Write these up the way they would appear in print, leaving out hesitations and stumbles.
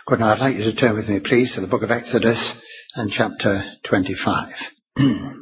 Good. Now I'd like you to turn with me, please, to the book of Exodus and chapter 25. The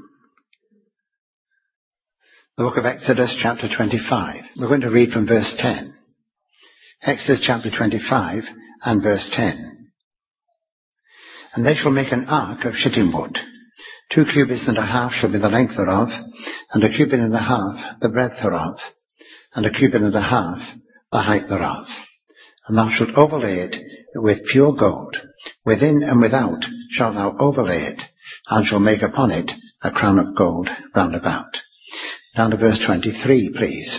book of Exodus, chapter 25. We're going to read from verse 10. Exodus chapter 25 and verse 10. And they shall make an ark of shittim wood. 2 cubits and a half shall be the length thereof, and a cubit and a half the breadth thereof, and a cubit and a half the height thereof. And thou shalt overlay it with pure gold. Within and without shalt thou overlay it, and shall make upon it a crown of gold round about. Down to verse 23, please.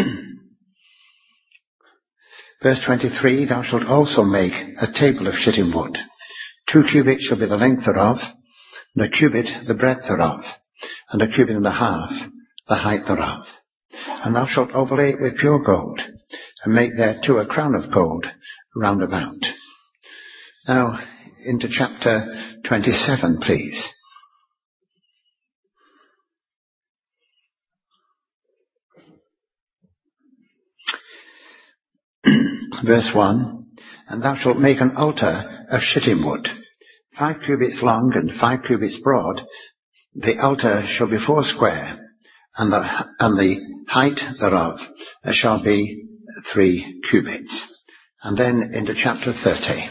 Verse 23, thou shalt also make a table of shittim wood. 2 cubits shall be the length thereof, and a cubit the breadth thereof, and a cubit and a half the height thereof. And thou shalt overlay it with pure gold, and make thereto a crown of gold round about. Now, into chapter 27, please. Verse 1, and thou shalt make an altar of shittim wood, 5 cubits long and 5 cubits broad. The altar shall be 4 square, and the height thereof shall be 3 cubits. And then into chapter 30.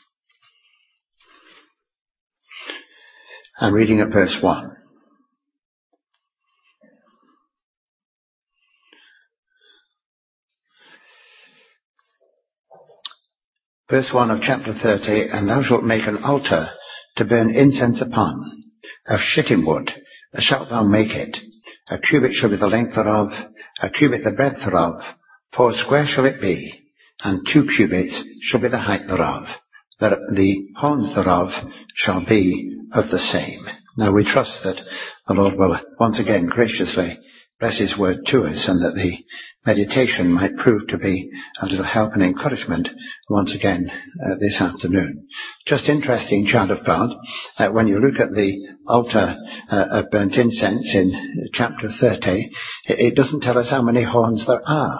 I'm reading at verse 1. Verse 1 of chapter 30, and thou shalt make an altar to burn incense upon, of shittim wood shalt thou make it. A cubit shall be the length thereof, a cubit the breadth thereof, 4 square shall it be, and 2 cubits shall be the height thereof. The horns thereof shall be of the same. Now we trust that the Lord will once again graciously bless his word to us, and that the meditation might prove to be a little help and encouragement once again this afternoon. Just interesting, child of God, when you look at the altar of burnt incense in chapter 30, it doesn't tell us how many horns there are.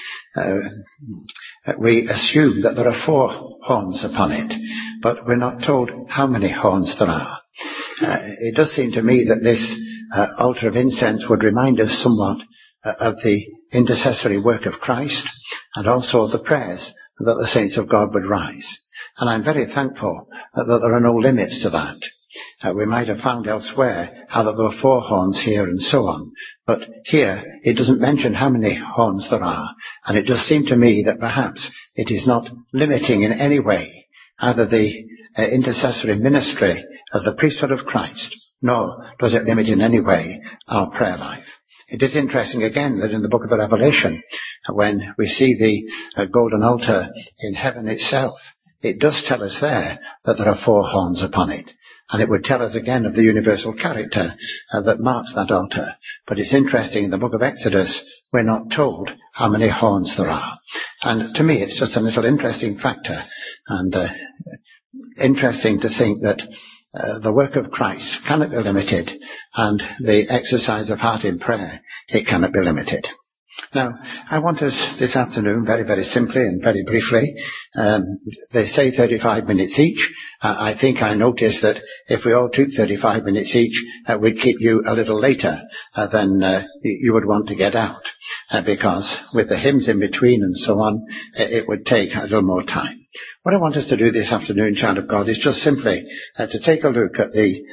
We assume that there are 4 horns upon it, but we're not told how many horns there are. It does seem to me that this altar of incense would remind us somewhat of the intercessory work of Christ, and also the prayers that the saints of God would rise. And I'm very thankful that there are no limits to that. We might have found elsewhere how that there were 4 horns here and so on, but here it doesn't mention how many horns there are, and it does seem to me that perhaps it is not limiting in any way either the intercessory ministry of the priesthood of Christ, nor does it limit in any way our prayer life. It is interesting again that in the book of the Revelation, when we see the golden altar in heaven itself, it does tell us there that there are 4 horns upon it. And it would tell us again of the universal character that marks that altar. But it's interesting, in the book of Exodus, we're not told how many horns there are. And to me, it's just a little interesting factor. And interesting to think that the work of Christ cannot be limited, and the exercise of heart in prayer, it cannot be limited. Now, I want us this afternoon, very, very simply and very briefly, they say 35 minutes each. I think I noticed that if we all took 35 minutes each, we'd keep you a little later than you would want to get out, because with the hymns in between and so on, it would take a little more time. What I want us to do this afternoon, child of God, is just simply to take a look at the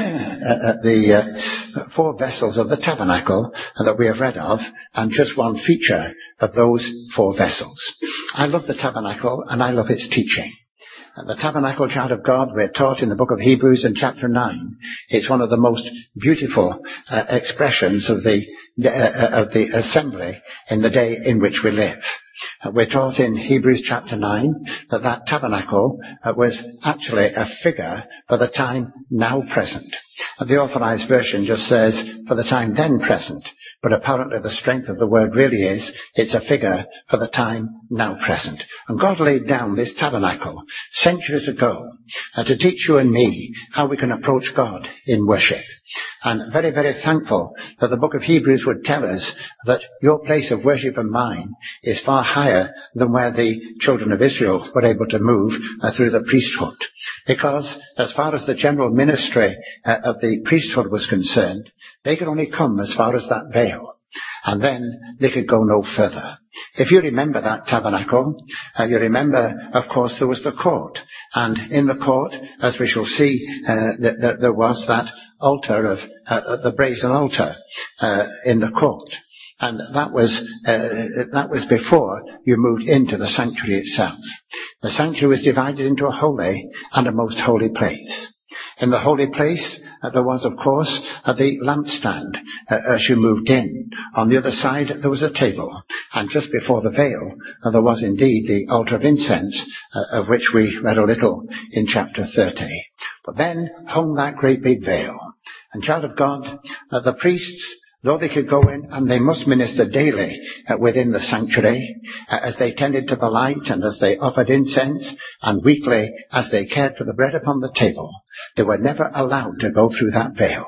4 vessels of the tabernacle that we have read of, and just one feature of those 4 vessels. I love the tabernacle, and I love its teaching. The tabernacle, child of God, we're taught in the book of Hebrews in chapter 9. It's one of the most beautiful expressions of the assembly in the day in which we live. We're taught in Hebrews chapter 9 that tabernacle was actually a figure for the time now present. The Authorized Version just says, for the time then present. But apparently the strength of the word really is, it's a figure for the time now present. And God laid down this tabernacle centuries ago to teach you and me how we can approach God in worship. And very, very thankful that the book of Hebrews would tell us that your place of worship and mine is far higher than where the children of Israel were able to move through the priesthood. Because as far as the general ministry of the priesthood was concerned, they could only come as far as that veil. And then they could go no further. If you remember that tabernacle, you remember, of course, there was the court. And in the court, as we shall see, there was that altar of the brazen altar in the court. And that was before you moved into the sanctuary itself. The sanctuary was divided into a holy and a most holy place. In the holy place, there was, of course, the lampstand as you moved in. On the other side, there was a table. And just before the veil, there was indeed the altar of incense, of which we read a little in chapter 30. But then hung that great big veil. And child of God, the priests, though they could go in and they must minister daily within the sanctuary, as they tended to the light and as they offered incense, and weekly as they cared for the bread upon the table, they were never allowed to go through that veil.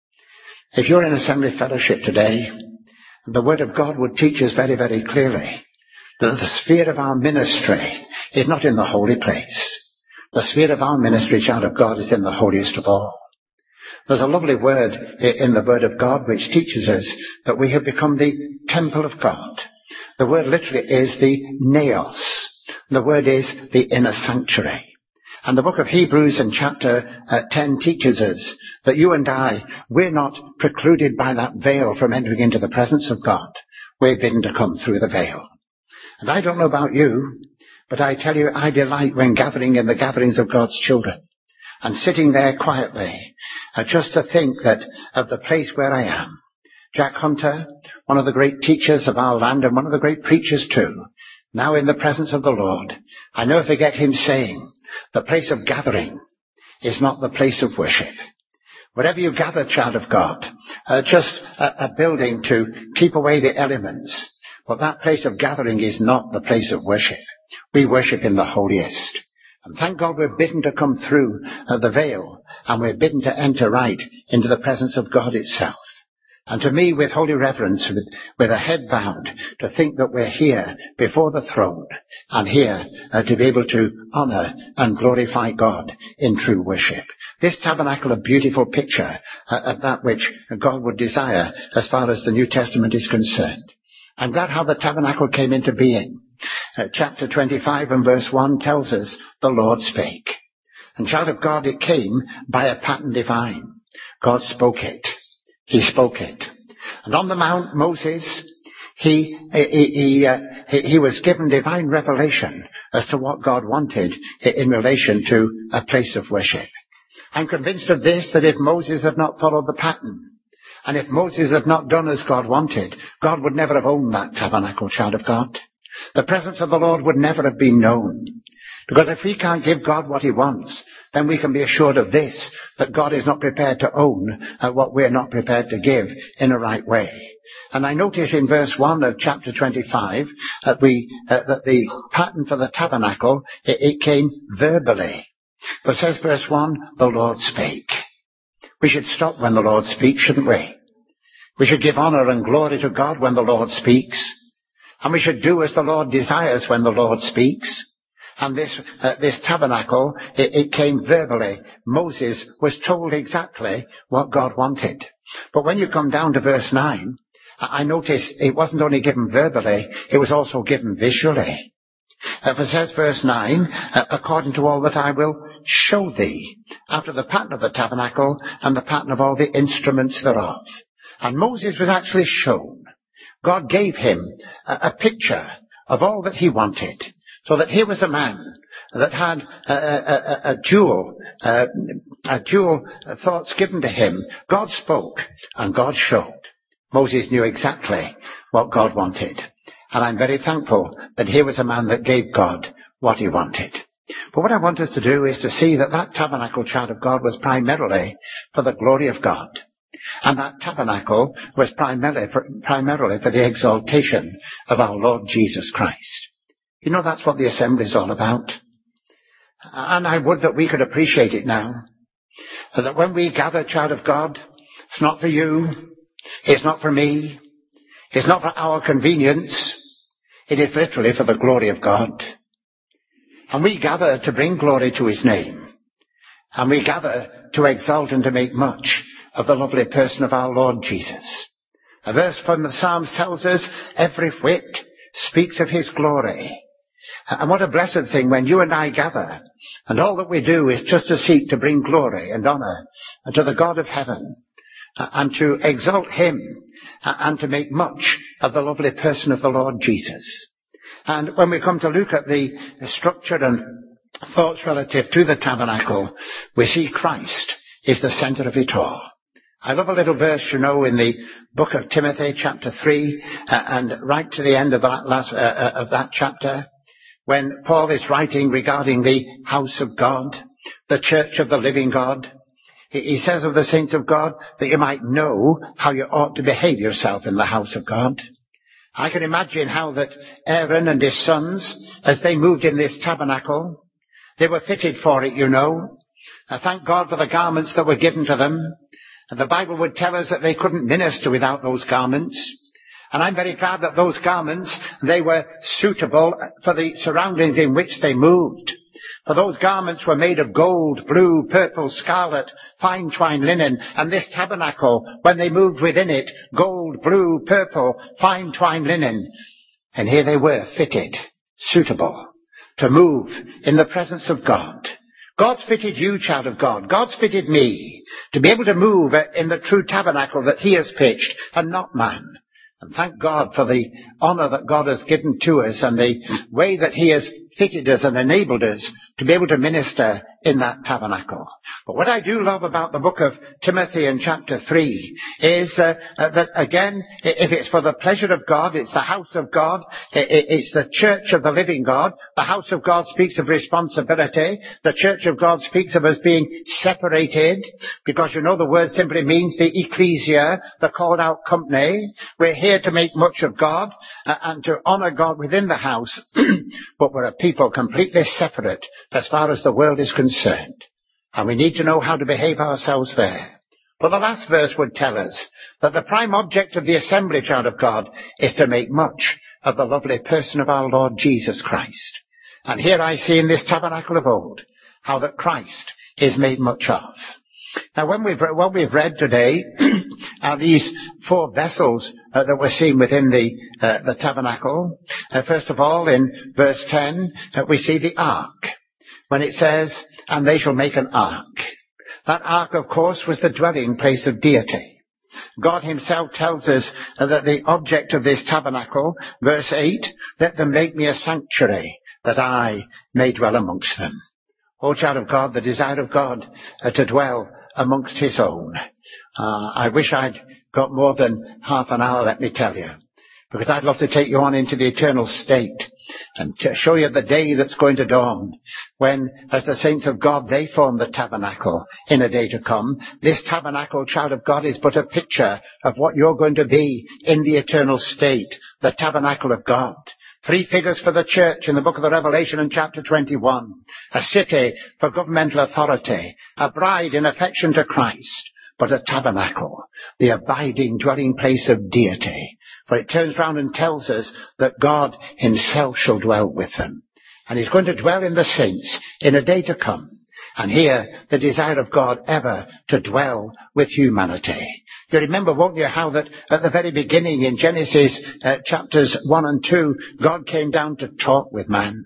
If you're in assembly fellowship today, the word of God would teach us very, very clearly that the sphere of our ministry is not in the holy place. The sphere of our ministry, child of God, is in the holiest of all. There's a lovely word in the Word of God which teaches us that we have become the temple of God. The word literally is the naos. The word is the inner sanctuary. And the book of Hebrews in chapter 10 teaches us that you and I, we're not precluded by that veil from entering into the presence of God. We're bidden to come through the veil. And I don't know about you, but I tell you, I delight when gathering in the gatherings of God's children. And sitting there quietly, just to think that of the place where I am. Jack Hunter, one of the great teachers of our land and one of the great preachers too, now in the presence of the Lord, I never forget him saying, the place of gathering is not the place of worship. Wherever you gather, child of God, just a building to keep away the elements, but that place of gathering is not the place of worship. We worship in the holiest. And thank God we're bidden to come through the veil, and we're bidden to enter right into the presence of God itself. And to me, with holy reverence, with a head bowed, to think that we're here before the throne, and here to be able to honour and glorify God in true worship. This tabernacle, a beautiful picture of that which God would desire as far as the New Testament is concerned. I'm glad how the tabernacle came into being. Chapter 25 and verse 1 tells us the Lord spake. And child of God, it came by a pattern divine. God spoke it. He spoke it. And on the Mount, Moses, he was given divine revelation as to what God wanted in relation to a place of worship. I'm convinced of this, that if Moses had not followed the pattern, and if Moses had not done as God wanted, God would never have owned that tabernacle, child of God. The presence of the Lord would never have been known. Because if we can't give God what he wants, then we can be assured of this, that God is not prepared to own what we're not prepared to give in a right way. And I notice in verse 1 of chapter 25 that the pattern for the tabernacle, it came verbally. But says verse 1, the Lord spake. We should stop when the Lord speaks, shouldn't we? We should give honour and glory to God when the Lord speaks. And we should do as the Lord desires when the Lord speaks. And this tabernacle, it came verbally. Moses was told exactly what God wanted. But when you come down to verse 9, I notice it wasn't only given verbally, it was also given visually. For it says verse 9, according to all that I will show thee, after the pattern of the tabernacle and the pattern of all the instruments thereof. And Moses was actually shown. God gave him a picture of all that he wanted, so that here was a man that had a dual thoughts given to him. God spoke and God showed. Moses knew exactly what God wanted. And I'm very thankful that here was a man that gave God what he wanted. But what I want us to do is to see that tabernacle, child of God, was primarily for the glory of God. And that tabernacle was primarily for the exaltation of our Lord Jesus Christ. You know, that's what the assembly is all about. And I would that we could appreciate it now. That when we gather, child of God, It's not for you. It's not for me. It's not for our convenience. It is literally for the glory of God. And we gather to bring glory to his name. And we gather to exalt and to make much of the lovely person of our Lord Jesus. A verse from the Psalms tells us, every whit speaks of his glory. And what a blessed thing when you and I gather, and all that we do is just to seek to bring glory and honour to the God of heaven, and to exalt him, and to make much of the lovely person of the Lord Jesus. And when we come to look at the structure and thoughts relative to the tabernacle, we see Christ is the centre of it all. I love a little verse, in the book of Timothy, chapter 3, and right to the end of that chapter, when Paul is writing regarding the house of God, the church of the living God. He says of the saints of God that you might know how you ought to behave yourself in the house of God. I can imagine how that Aaron and his sons, as they moved in this tabernacle, they were fitted for it, I thank God for the garments that were given to them. And the Bible would tell us that they couldn't minister without those garments. And I'm very glad that those garments, they were suitable for the surroundings in which they moved. For those garments were made of gold, blue, purple, scarlet, fine twined linen. And this tabernacle, when they moved within it, gold, blue, purple, fine twined linen. And here they were, fitted, suitable, to move in the presence of God. God's fitted you, child of God. God's fitted me to be able to move in the true tabernacle that he has pitched, and not man. And thank God for the honour that God has given to us and the way that he has fitted us and enabled us to be able to minister in that tabernacle. But what I do love about the book of Timothy in chapter 3 is that again, if it's for the pleasure of God, it's the house of God, it's the church of the living God. The house of God speaks of responsibility. The church of God speaks of us being separated, because the word simply means the ecclesia, the called out company. We're here to make much of God and to honour God within the house, but we're a people completely separate as far as the world is concerned. And we need to know how to behave ourselves there. But the last verse would tell us that the prime object of the assembly, child of God, is to make much of the lovely person of our Lord Jesus Christ. And here I see in this tabernacle of old how that Christ is made much of. Now what we've read today are these four vessels that we're seeing within the tabernacle. First of all, in verse 10, we see the ark. When it says, and they shall make an ark. That ark, of course, was the dwelling place of deity. God himself tells us that the object of this tabernacle, verse 8, let them make me a sanctuary, that I may dwell amongst them. O child of God, the desire of God to dwell amongst his own. I wish I'd got more than half an hour, let me tell you, because I'd love to take you on into the eternal state and to show you the day that's going to dawn when, as the saints of God, they form the tabernacle in a day to come. This tabernacle, child of God, is but a picture of what you're going to be in the eternal state, the tabernacle of God. Three figures for the church in the book of the Revelation in chapter 21. A city for governmental authority, a bride in affection to Christ, but a tabernacle, the abiding dwelling place of deity. For it turns round and tells us that God himself shall dwell with them. And he's going to dwell in the saints in a day to come. And here, the desire of God ever to dwell with humanity. You remember, won't you, how that at the very beginning in Genesis chapters 1 and 2, God came down to talk with man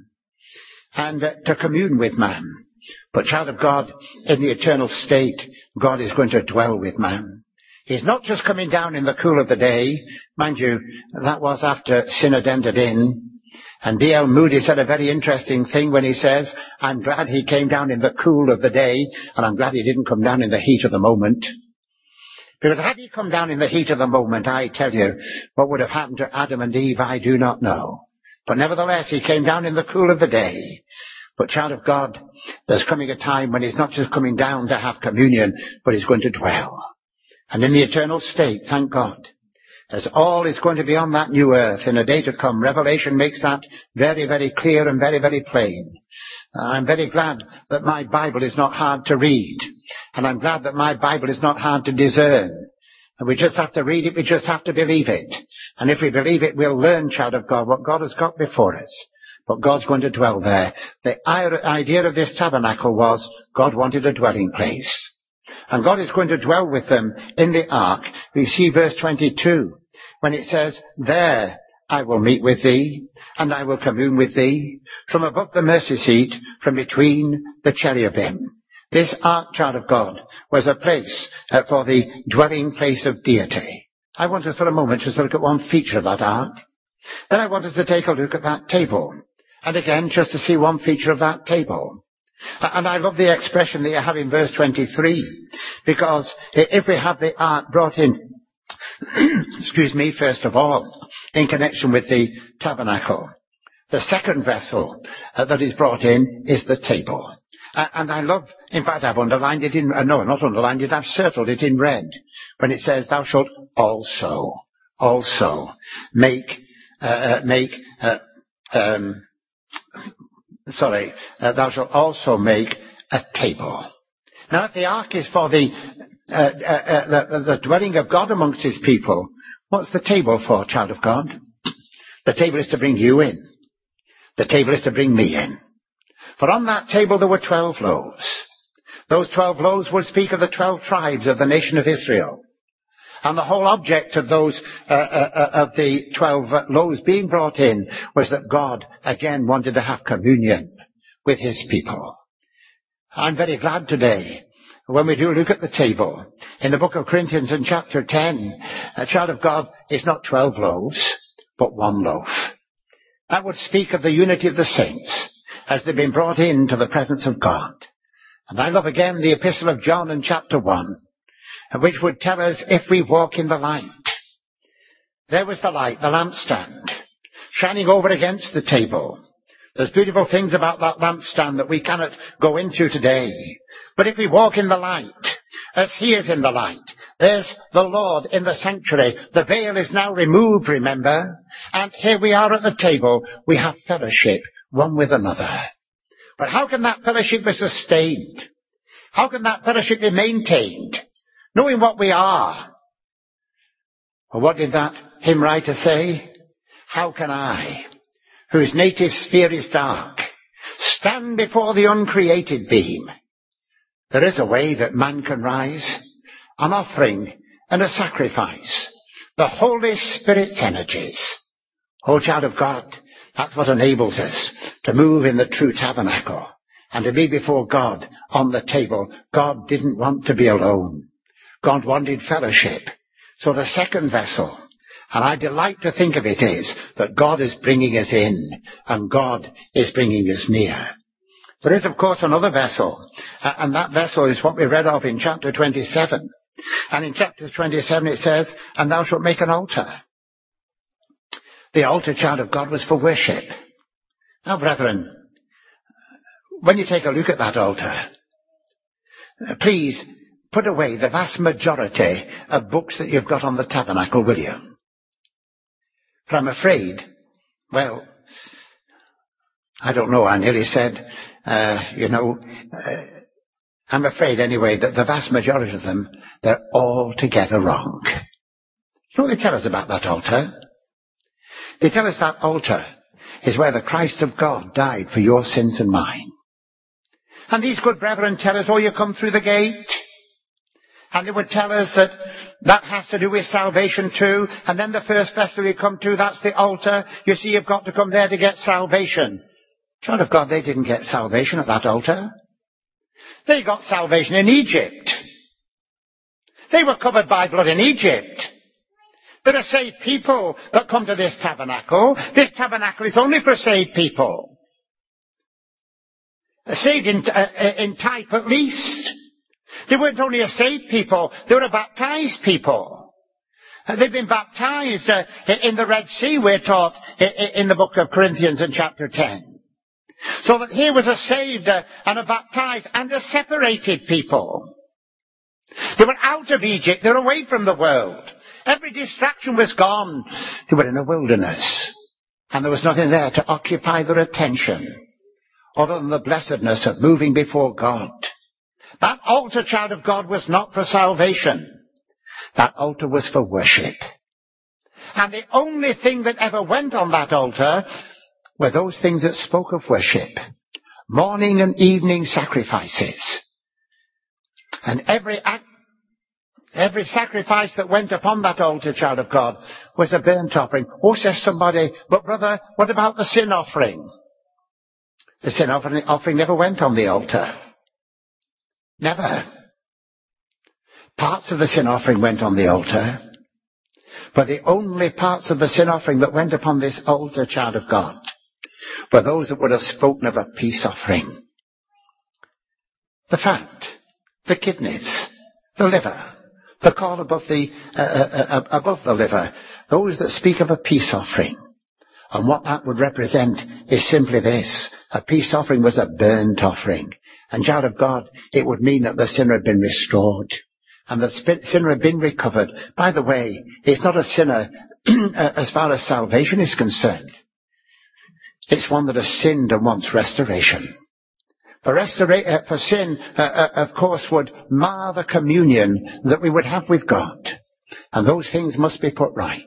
and to commune with man. But child of God, in the eternal state, God is going to dwell with man. He's not just coming down in the cool of the day. Mind you, that was after sin had entered in. And D.L. Moody said a very interesting thing when he says, I'm glad he came down in the cool of the day, and I'm glad he didn't come down in the heat of the moment. Because had he come down in the heat of the moment, I tell you, what would have happened to Adam and Eve, I do not know. But nevertheless, he came down in the cool of the day. But child of God, there's coming a time when he's not just coming down to have communion, but he's going to dwell. And in the eternal state, thank God, as all is going to be on that new earth in a day to come. Revelation makes that very, very clear and very, very plain. I'm very glad that my Bible is not hard to read. And I'm glad that my Bible is not hard to discern. And we just have to read it, we just have to believe it. And if we believe it, we'll learn, child of God, what God has got before us. But God's going to dwell there. The idea of this tabernacle was God wanted a dwelling place. And God is going to dwell with them in the ark. We see verse 22 when it says, there I will meet with thee, and I will commune with thee, from above the mercy seat, from between the cherubim. This ark, child of God, was a place for the dwelling place of deity. I want us for a moment just to look at one feature of that ark. Then I want us to take a look at that table. And again, just to see one feature of that table. And I love the expression that you have in verse 23, because if we have the ark brought in, first of all, in connection with the tabernacle, the second vessel that is brought in is the table. And I love, in fact, I've underlined it not underlined it, I've circled it in red, when it says, thou shalt also make, thou shalt also make a table. Now, if the ark is for the dwelling of God amongst his people, what's the table for, child of God? The table is to bring you in. The table is to bring me in. For on that table there were 12 loaves. Those 12 loaves would speak of the 12 tribes of the nation of Israel. And the whole object of those, of the 12 loaves being brought in was that God again wanted to have communion with his people. I'm very glad today when we do look at the table in the book of Corinthians in chapter 10, a child of God is not 12 loaves, but one loaf. That would speak of the unity of the saints as they've been brought into the presence of God. And I love again the epistle of John in chapter 1, which would tell us if we walk in the light. There was the light, the lampstand, shining over against the table. There's beautiful things about that lampstand that we cannot go into today. But if we walk in the light, as he is in the light, there's the Lord in the sanctuary. The veil is now removed, remember? And here we are at the table. We have fellowship one with another. But how can that fellowship be sustained? How can that fellowship be maintained? Knowing what we are. Well, what did that hymn writer say? How can I, whose native sphere is dark, stand before the uncreated beam? There is a way that man can rise, an offering and a sacrifice, the Holy Spirit's energies. Oh, child of God, that's what enables us to move in the true tabernacle and to be before God on the table. God didn't want to be alone. God wanted fellowship. So the second vessel, and I delight to think of it, is that God is bringing us in and God is bringing us near. There is, of course, another vessel, and that vessel is what we read of in chapter 27. And in chapter 27 it says, and thou shalt make an altar. The altar, child of God, was for worship. Now, brethren, when you take a look at that altar, please put away the vast majority of books that you've got on the tabernacle, will you? For I'm afraid, well, I don't know, I nearly said, I'm afraid anyway that the vast majority of them, they're altogether wrong. You know what they tell us about that altar? They tell us that altar is where the Christ of God died for your sins and mine. And these good brethren tell us, oh, you come through the gate. And they would tell us that that has to do with salvation too. And then the first vessel you come to, that's the altar. You see, you've got to come there to get salvation. Child of God, they didn't get salvation at that altar. They got salvation in Egypt. They were covered by blood in Egypt. There are saved people that come to this tabernacle. This tabernacle is only for saved people. Saved in type at least. They weren't only a saved people, they were a baptized people. They've been baptized in the Red Sea, we're taught in the book of Corinthians in chapter 10. So that here was a saved and a baptized and a separated people. They were out of Egypt, they were away from the world. Every distraction was gone. They were in a wilderness. And there was nothing there to occupy their attention other than the blessedness of moving before God. That altar, child of God, was not for salvation. That altar was for worship. And the only thing that ever went on that altar were those things that spoke of worship. Morning and evening sacrifices. And every sacrifice that went upon that altar, child of God, was a burnt offering. Oh, says somebody, but brother, what about the sin offering? The sin offering never went on the altar. Never. Parts of the sin offering went on the altar. But the only parts of the sin offering that went upon this altar, child of God, were those that would have spoken of a peace offering. The fat, the kidneys, the liver, the caul above the liver, those that speak of a peace offering. And what that would represent is simply this. A peace offering was a burnt offering. And child of God, it would mean that the sinner had been restored. And the sinner had been recovered. By the way, it's not a sinner as far as salvation is concerned. It's one that has sinned and wants restoration. For sin, of course, would mar the communion that we would have with God. And those things must be put right.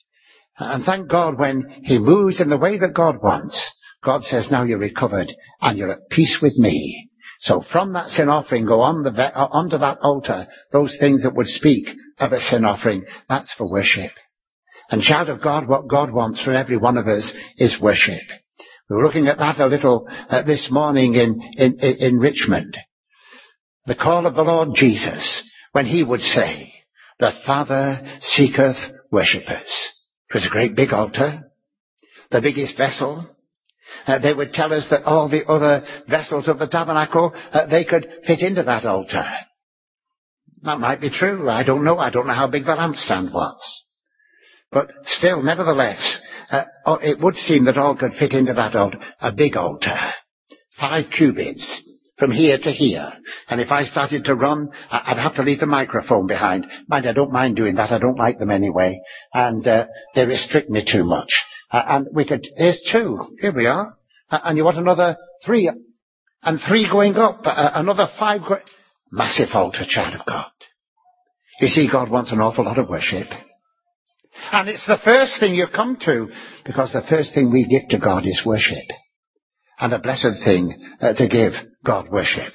And thank God when he moves in the way that God wants, God says, now you're recovered and you're at peace with me. So from that sin offering, go on onto that altar, those things that would speak of a sin offering. That's for worship. And child of God, what God wants from every one of us is worship. We were looking at that a little this morning in Richmond. The call of the Lord Jesus, when he would say, the Father seeketh worshippers. It was a great big altar, the biggest vessel. They would tell us that all the other vessels of the tabernacle, they could fit into that altar. That might be true. I don't know. I don't know how big the lampstand was. But still, nevertheless, it would seem that all could fit into that altar. A big altar. 5 cubits. From here to here. And if I started to run, I'd have to leave the microphone behind. Mind, I don't mind doing that. I don't like them anyway. And they restrict me too much. And here's 2. Here we are. And you want another 3. And 3 going up. Another 5 going... Massive altar, child of God. You see, God wants an awful lot of worship. And it's the first thing you come to, because the first thing we give to God is worship. And a blessed thing to give God worship.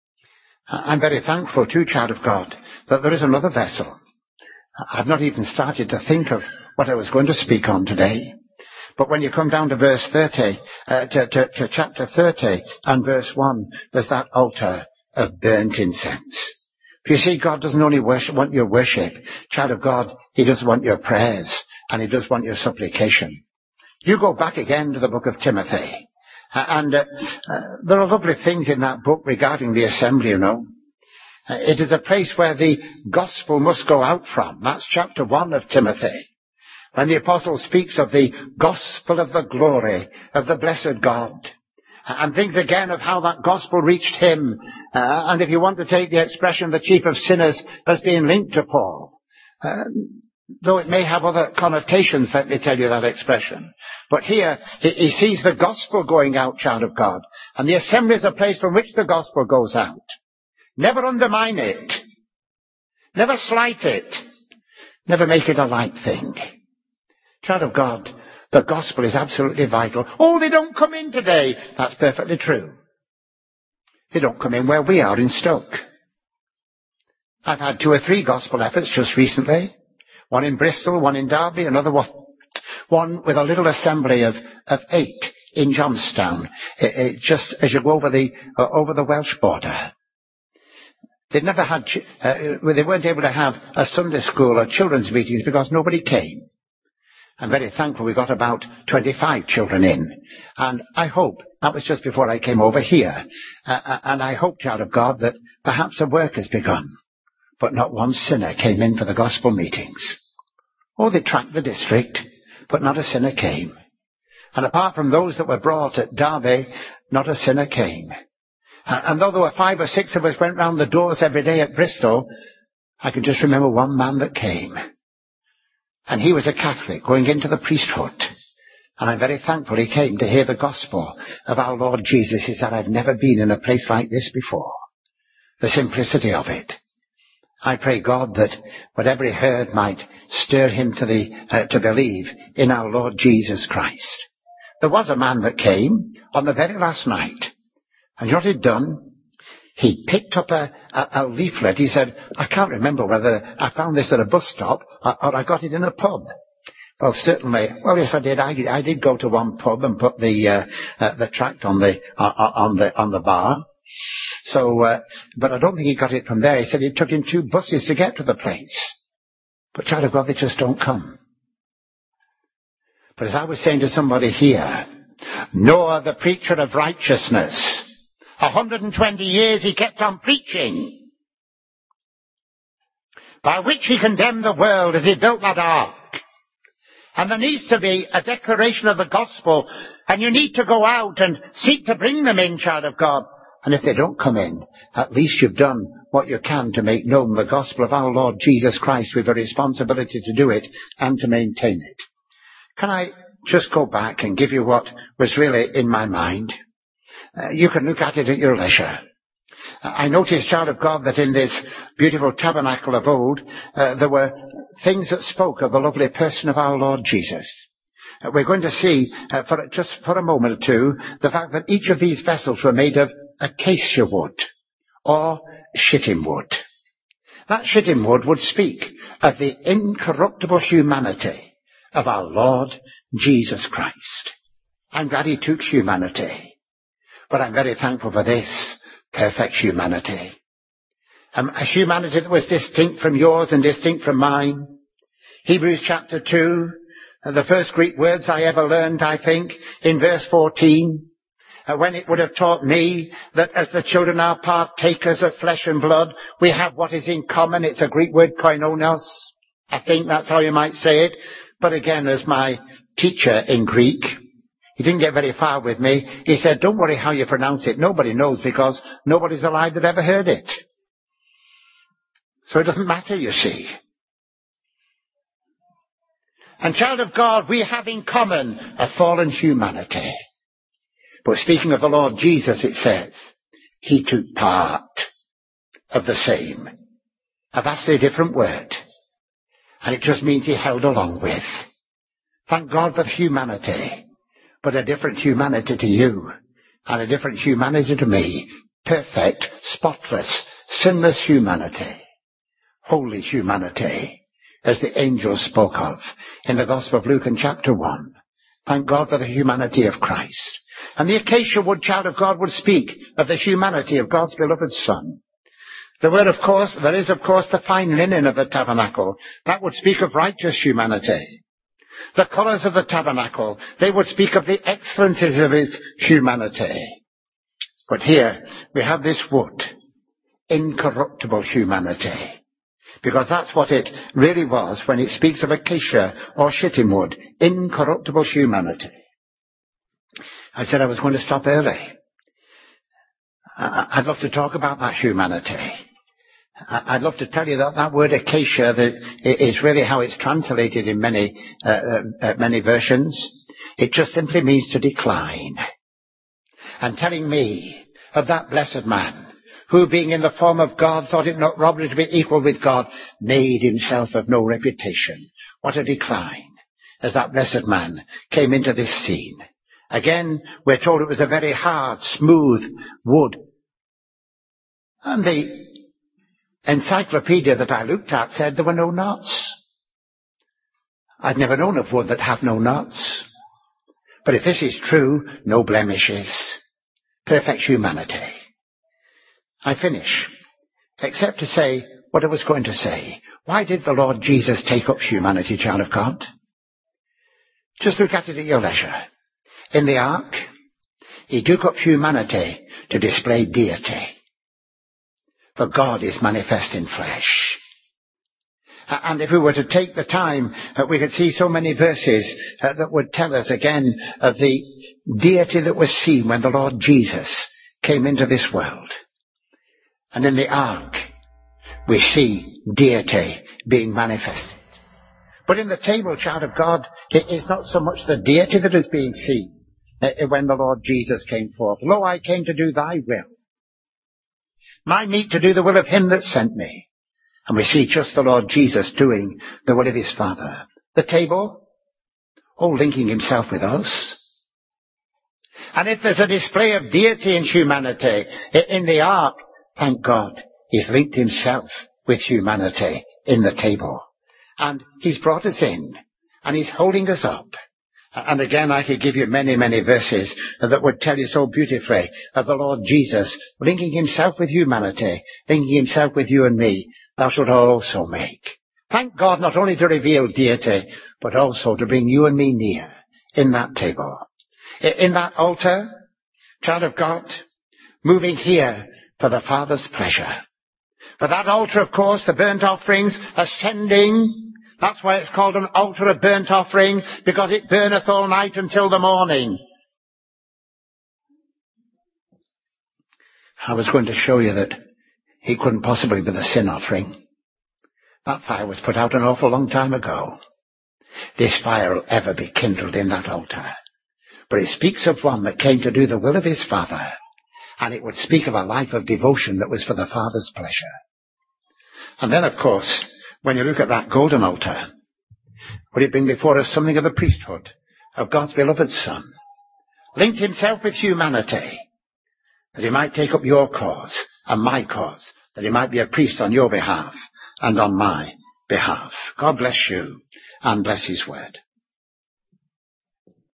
I'm very thankful too, child of God, that there is another vessel. I've not even started to think of what I was going to speak on today. But when you come down to verse 30, to chapter 30 and verse 1, there's that altar of burnt incense. You see, God doesn't only want your worship, child of God, he does want your prayers, and he does want your supplication. You go back again to the book of Timothy, and there are lovely things in that book regarding the assembly, you know. It is a place where the gospel must go out from. That's chapter 1 of Timothy. When the apostle speaks of the gospel of the glory of the blessed God. And thinks again of how that gospel reached him. And if you want to take the expression, the chief of sinners, as being linked to Paul. Though it may have other connotations, let me tell you that expression. But here, he sees the gospel going out, child of God. And the assembly is a place from which the gospel goes out. Never undermine it. Never slight it. Never make it a light thing. Child of God, the gospel is absolutely vital. Oh, they don't come in today. That's perfectly true. They don't come in where we are in Stoke. I've had 2 or 3 gospel efforts just recently. One in Bristol, one in Derby, another one with a little assembly of 8 in Johnstown, just as you go over the Welsh border. They'd never had, they weren't able to have a Sunday school or children's meetings because nobody came. I'm very thankful we got about 25 children in. And I hope, that was just before I came over here, and I hope, child of God, that perhaps a work has begun. But not one sinner came in for the gospel meetings. Oh, they tracked the district, but not a sinner came. And apart from those that were brought at Derby, not a sinner came. And though there were 5 or 6 of us went round the doors every day at Bristol, I can just remember one man that came. And he was a Catholic going into the priesthood. And I'm very thankful he came to hear the gospel of our Lord Jesus. He said, I've never been in a place like this before. The simplicity of it. I pray God that whatever he heard might stir him to believe in our Lord Jesus Christ. There was a man that came on the very last night, and you know what he'd done? He picked up a leaflet. He said, I can't remember whether I found this at a bus stop or I got it in a pub. Well, certainly. Well, yes, I did. I did go to one pub and put the tract on the bar. So, but I don't think he got it from there. He said it took him 2 buses to get to the place. But child of God, they just don't come. But as I was saying to somebody here, Noah, the preacher of righteousness, 120 years he kept on preaching, by which he condemned the world as he built that ark. And there needs to be a declaration of the gospel, and you need to go out and seek to bring them in, child of God. And if they don't come in, at least you've done what you can to make known the gospel of our Lord Jesus Christ with a responsibility to do it and to maintain it. Can I just go back and give you what was really in my mind? You can look at it at your leisure. I noticed, child of God, that in this beautiful tabernacle of old, there were things that spoke of the lovely person of our Lord Jesus. We're going to see, just for a moment or two, the fact that each of these vessels were made of acacia wood or shittim wood. That shittim wood would speak of the incorruptible humanity of our Lord Jesus Christ. I'm glad he took humanity, but I'm very thankful for this perfect humanity. A humanity that was distinct from yours and distinct from mine. Hebrews chapter 2, the first Greek words I ever learned, I think, in verse 14, when it would have taught me that as the children are partakers of flesh and blood, we have what is in common. It's a Greek word, koinonos. I think that's how you might say it. But again, as my teacher in Greek, he didn't get very far with me. He said, don't worry how you pronounce it. Nobody knows because nobody's alive that ever heard it. So it doesn't matter, you see. And child of God, we have in common a fallen humanity. But speaking of the Lord Jesus, it says, he took part of the same. A vastly different word. And it just means he held along with. Thank God for humanity. But a different humanity to you. And a different humanity to me. Perfect, spotless, sinless humanity. Holy humanity. As the angels spoke of in the Gospel of Luke in chapter 1. Thank God for the humanity of Christ. And the acacia wood, child of God, would speak of the humanity of God's beloved Son. There is of course the fine linen of the tabernacle. That would speak of righteous humanity. The colours of the tabernacle, they would speak of the excellencies of his humanity. But here we have this wood, incorruptible humanity. Because that's what it really was when it speaks of acacia or shittim wood, incorruptible humanity. I said I was going to stop early. I'd love to talk about that humanity. I'd love to tell you that that word acacia that is really how it's translated in many versions. It just simply means to decline. And telling me of that blessed man who, being in the form of God, thought it not robbery to be equal with God, made himself of no reputation. What a decline as that blessed man came into this scene. Again, we're told it was a very hard, smooth wood. And the encyclopedia that I looked at said there were no knots. I'd never known of wood that have no knots. But if this is true, no blemishes. Perfect humanity. I finish, except to say what I was going to say. Why did the Lord Jesus take up humanity, child of God? Just look at it at your leisure. In the ark, he took up humanity to display deity. For God is manifest in flesh. And if we were to take the time, we could see so many verses that would tell us again of the deity that was seen when the Lord Jesus came into this world. And in the ark, we see deity being manifested. But in the table, child of God, it is not so much the deity that is being seen when the Lord Jesus came forth. Lo, I came to do thy will. My meat to do the will of him that sent me. And we see just the Lord Jesus doing the will of his Father. The table, linking himself with us. And if there's a display of deity and humanity in the ark, thank God, he's linked himself with humanity in the table. And he's brought us in, and he's holding us up. And again, I could give you many, many verses that would tell you so beautifully of the Lord Jesus linking himself with humanity, linking himself with you and me. Thou shalt also make. Thank God not only to reveal deity, but also to bring you and me near in that table. In that altar, child of God, moving here for the Father's pleasure. For that altar, of course, the burnt offerings ascending. That's why it's called an altar of burnt offering, because it burneth all night until the morning. I was going to show you that he couldn't possibly be the sin offering. That fire was put out an awful long time ago. This fire will ever be kindled in that altar. But it speaks of one that came to do the will of his Father. And it would speak of a life of devotion that was for the Father's pleasure. And then, of course, when you look at that golden altar, would it bring before us something of the priesthood of God's beloved Son, linked himself with humanity, that he might take up your cause and my cause, that he might be a priest on your behalf and on my behalf. God bless you and bless his word.